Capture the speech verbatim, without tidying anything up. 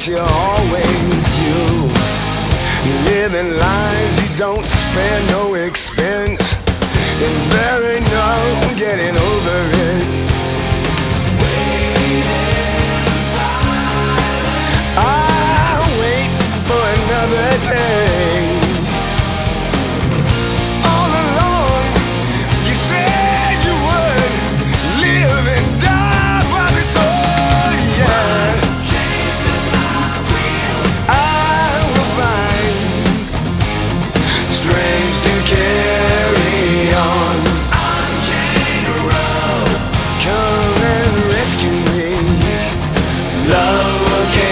what you always do. Living lies you don't spare no expense, and there ain't no getting over it.